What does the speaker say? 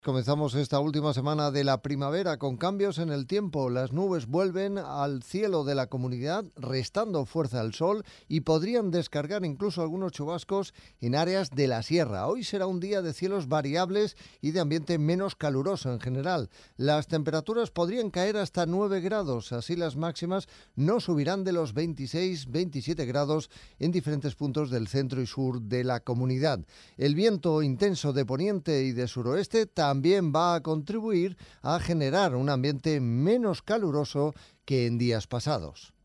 Comenzamos esta última semana de la primavera con cambios en el tiempo. Las nubes vuelven al cielo de la comunidad, restando fuerza al sol y podrían descargar incluso algunos chubascos en áreas de la sierra. Hoy será un día de cielos variables y de ambiente menos caluroso en general. Las temperaturas podrían caer hasta 9 grados, así las máximas no subirán de los 26-27 grados en diferentes puntos del centro y sur de la comunidad. El viento intenso de poniente y de suroeste también va a contribuir a generar un ambiente menos caluroso que en días pasados.